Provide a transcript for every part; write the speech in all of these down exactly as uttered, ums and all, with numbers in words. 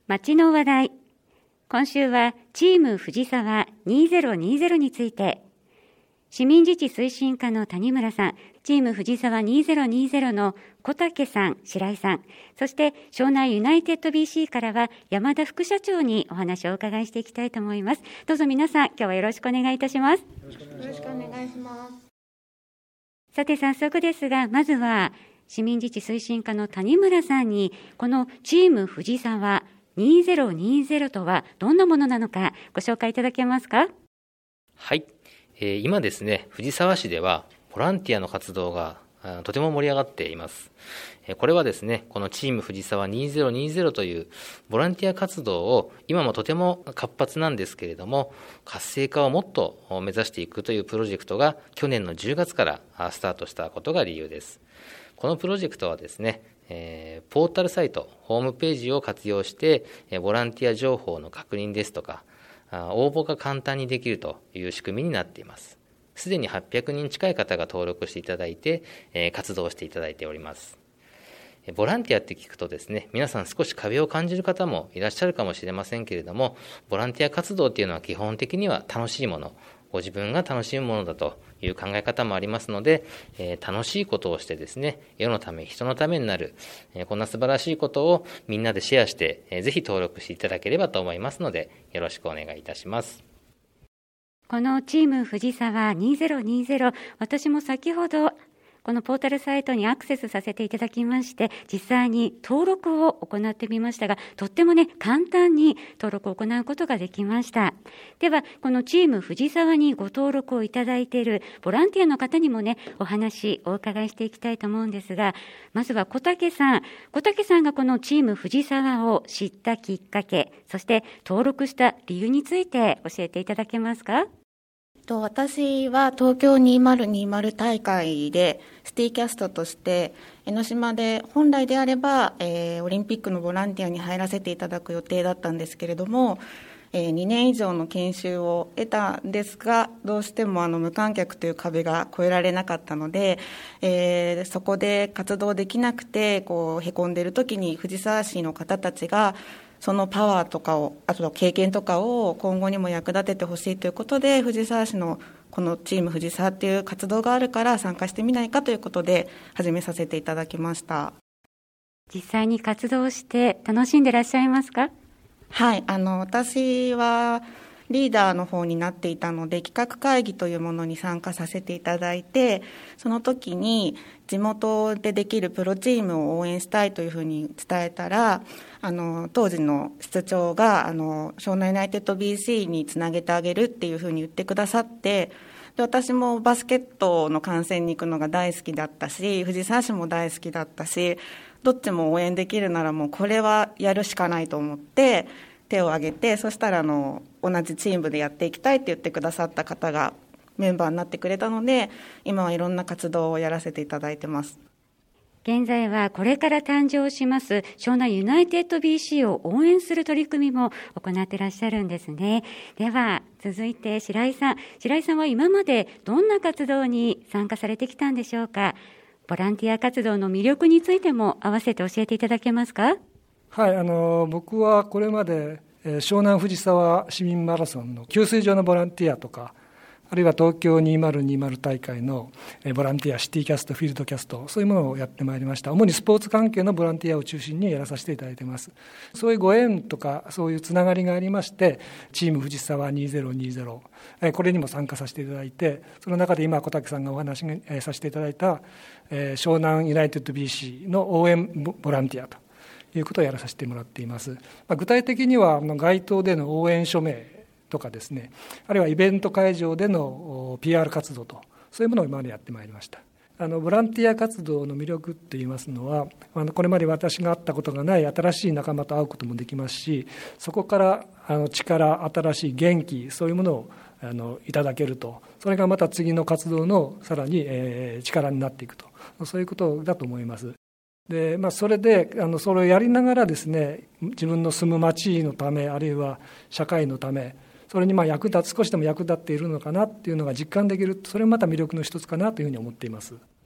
街の話題。今週はチーム藤沢にせんにじゅうについて、市民自治推進課の谷村さん、チーム藤沢にせんにじゅうの小竹さん、白井さん、そして湘南ユナイテッド ビーシー からは山田副社長にお話をお伺いしていきたいと思います。どうぞ皆さん、今日はよろしくお願いいたします。よろしくお願いします。 さて早速ですが、まずは市民自治推進課の谷村さんに、このチーム藤沢にせんにじゅうとはどんなものなのかご紹介いただけますか。 はい、えー、今ですね、藤沢市ではボランティアの活動がとても盛り上がっています。これはですね、このチーム藤沢にせんにじゅうというボランティア活動を今もとても活発なんですけれども、活性化をもっと目指していくというプロジェクトが去年のじゅうがつからスタートしたことが理由です。このプロジェクトはですね、えー、ポータルサイト、ホームページを活用して、ボランティア情報の確認ですとか、応募が簡単にできるという仕組みになっています。すでにはっぴゃくにん近い方が登録していただいて、えー、活動していただいております。ボランティアって聞くとですね、皆さん少し壁を感じる方もいらっしゃるかもしれませんけれども、ボランティア活動っていうのは基本的には楽しいもの、ご自分が楽しむものだという考え方もありますので、えー、楽しいことをしてですね、世のため、人のためになる、えー、こんな素晴らしいことをみんなでシェアして、えー、ぜひ登録していただければと思いますので、よろしくお願いいたします。 このチーム藤沢にせんにじゅう、私も先ほどこのポータルサイトにアクセスさせていただきまして、実際に登録を行ってみましたが、とってもね、簡単に登録を行うことができました。では、このチーム藤沢にご登録をいただいているボランティアの方にもね、お話お伺いしていきたいと思うんですが、まずは小竹さん。小竹さんがこのチーム藤沢を知ったきっかけ、そして登録した理由について教えていただけますか。 私は東京にせんにじゅう大会でシティキャストとして江ノ島で本来であれば、えー、オリンピックのボランティアに入らせていただく予定だったんですけれども、えー、にねん以上の研修を得たんですが、どうしてもあの無観客という壁が越えられなかったので、えー、そこで活動できなくてこうへこんでいる時に藤沢市の方たちがそのパワーとかを、あと経験とかを今後にも役立ててほしいということで、藤沢市のこのチーム藤沢っていう活動があるから参加してみないかということで始めさせていただきました。 実際に活動して楽しんでいらっしゃいますか。 はい、あの私はリーダーの方になっていたので、企画会議というものに参加させていただいて、その時に地元でできるプロチームを応援したいというふうに伝えたら、あの当時の室長があの湘南ユナイテッド ビーシー につなげてあげるっていうふうに言ってくださって、で私もバスケットの観戦に行くのが大好きだったし、藤沢市も大好きだったし、どっちも応援できるならもうこれはやるしかないと思って手を挙げて、そしたらあの同じチームでやっていきたいって言ってくださった方がメンバーになってくれたので、今はいろんな活動をやらせていただいてます。 現在はこれから誕生します湘南ユナイテッド ビーシー を応援する取り組みも行っていらっしゃるんですね。では続いて白井さん。白井さんは今までどんな活動に参加されてきたんでしょうか。ボランティア活動の魅力についても合わせて教えていただけますか。 はい、あの僕はこれまで、えー、湘南藤沢市民マラソンの給水所のボランティアとか、あるいは東京にせんにじゅう大会のボランティア、シティキャスト、フィールドキャスト、そういうものをやってまいりました。主にスポーツ関係のボランティアを中心にやらさせていただいています。そういうご縁とかそういうつながりがありまして、チーム藤沢にせんにじゅう、これにも参加させていただいて、その中で今小竹さんがお話しさせていただいた湘南ユナイテッド ビーシー の応援ボランティアということをやらさせてもらっています。まあ、具体的には街頭での応援署名とかですね、あるいはイベント会場での ピーアール 活動と、そういうものを今までやってまいりました。あのボランティア活動の魅力っていいますのは、あのこれまで私が会ったことがない新しい仲間と会うこともできますし、そこからあの力、新しい元気、そういうものをあのいただけると、それがまた次の活動のさらに、えー、力になっていくと、そういうことだと思います。でまあ、それであのそれをやりながらですね、自分の住む町のため、あるいは社会のため、それにまあ役立つ、少しでも役立っているのかなっていうのが実感できる、それもまた魅力の一つかなというふうに思っています。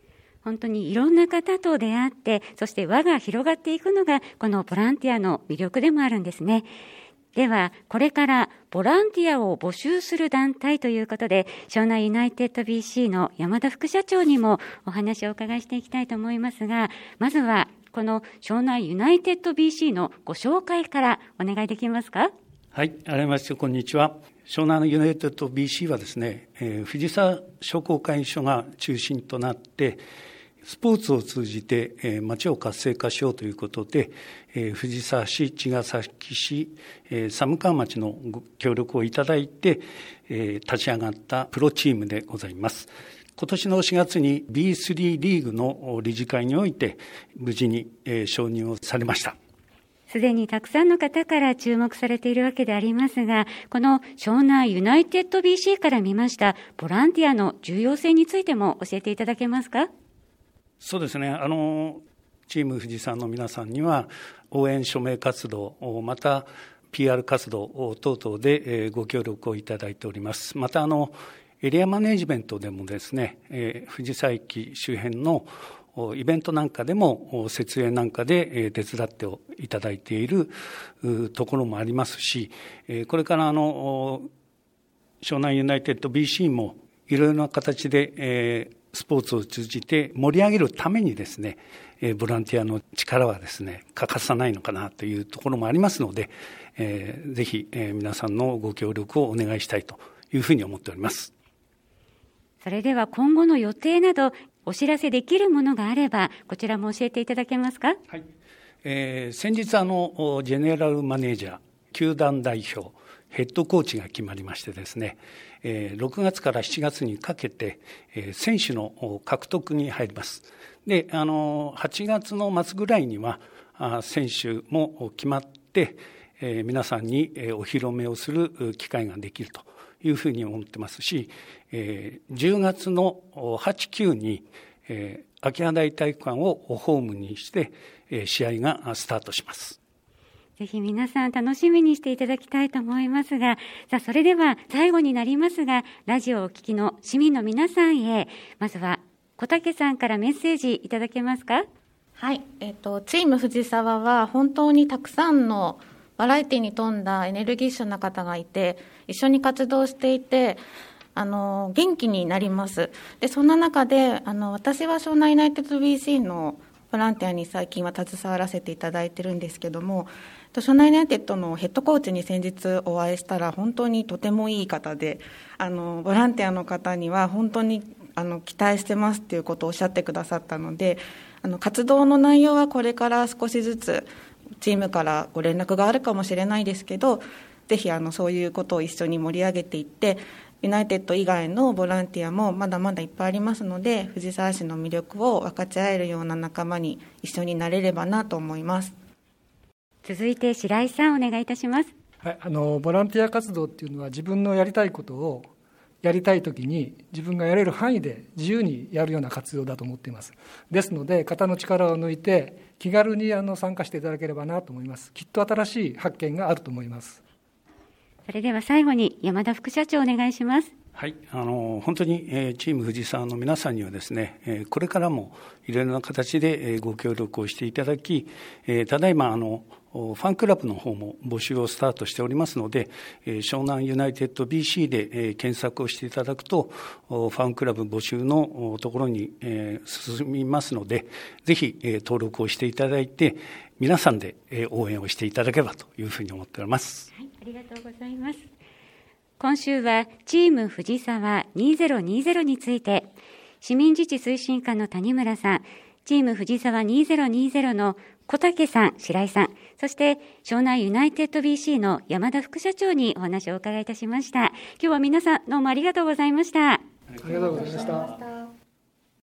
本当にいろんな方と出会って、そして輪が広がっていくのがこのボランティアの魅力でもあるんですね。ではこれからボランティアを募集する団体ということで、湘南ユナイテッド ビーシー の山田副社長にもお話をお伺いしていきたいと思いますが、まずはこの湘南ユナイテッド ビーシー のご紹介からお願いできますか。 はい、改めましてこんにちは。湘南ユナイテッド ビーシー はですね、えー、藤沢商工会議所が中心となってスポーツを通じて、えー、町を活性化しようということで、えー、藤沢市、茅ヶ崎市、えー、寒川町のご協力をいただいて、えー、立ち上がったプロチームでございます。今年のしがつに ビースリー リーグの理事会において無事に、えー、承認をされました。 すでにたくさんの方から注目されているわけでありますが、この湘南ユナイテッド ビーシー から見ましたボランティアの重要性についても教えていただけますか。 そうですね、あのチーム藤沢の皆さんには応援署名活動、また ピーアール 活動等々でご協力をいただいております。またあのエリアマネジメントでもですね、藤沢駅周辺のイベントなんかでも設営なんかで手伝っていただいているところもありますし、これからあの湘南ユナイテッド ビーシー もいろいろな形でスポーツを通じて盛り上げるためにですね、ボランティアの力はですね欠かさないのかなというところもありますので、ぜひ皆さんのご協力をお願いしたいというふうに思っております。 それでは今後の予定などお知らせできるものがあればこちらも教えていただけますか。 はい、えー、先日あのジェネラルマネージャー、球団代表、ヘッドコーチが決まりましてですね、えー、ろくがつからしちがつにかけて、えー、選手の獲得に入ります。で、あのはちがつの末ぐらいにはあ選手も決まって、えー、皆さんにお披露目をする機会ができるというふうに思ってますし、えー、じゅうがつのはち、きゅうに、えー、秋葉台体育館をホームにして、えー、試合がスタートします。 ぜひ皆さん楽しみにしていただきたいと思いますが、さあそれでは最後になりますが、ラジオをお聞きの市民の皆さんへ、まずは小竹さんからメッセージいただけますか。 はい、えっと、チーム藤沢は本当にたくさんのバラエティに富んだエネルギッシュな方がいて、一緒に活動していて、あの元気になります。でそんな中であの私は湘南ユナイテッド ビーシー のボランティアに最近は携わらせていただいてるんですけども、湘南ユナイテッドのヘッドコーチに先日お会いしたら本当にとてもいい方で、あのボランティアの方には本当にあの期待してますっていうことをおっしゃってくださったので、あの活動の内容はこれから少しずつチームからご連絡があるかもしれないですけど、ぜひあのそういうことを一緒に盛り上げていって、ユナイテッド以外のボランティアもまだまだいっぱいありますので、藤沢市の魅力を分かち合えるような仲間に一緒になれればなと思います。 続いて白井さんお願いいたします。 はい、あのボランティア活動っていうのは自分のやりたいことをやりたいときに自分がやれる範囲で自由にやるような活動だと思っています。ですので肩の力を抜いて気軽にあの参加していただければなと思います。きっと新しい発見があると思います。 それでは最後に山田副社長お願いします。 はい、あの本当に、えー、チーム藤沢の皆さんにはですね、えー、これからもいろいろな形で、えー、ご協力をしていただき、えー、ただいまあのファンクラブの方も募集をスタートしておりますので、えー、湘南ユナイテッド ビーシー で、えー、検索をしていただくとファンクラブ募集のところに、えー、進みますので、ぜひ、えー、登録をしていただいて皆さんで、えー、応援をしていただければというふうに思っております。 はい、ありがとうございます。今週はチーム藤沢にせんにじゅうについて、市民自治推進課の谷村さん、チーム藤沢にせんにじゅうの小竹さん、白井さん、そして湘南ユナイテッド ビーシー の山田副社長にお話をお伺いいたしました。今日は皆さんどうもありがとうございました。 ありがとうございました。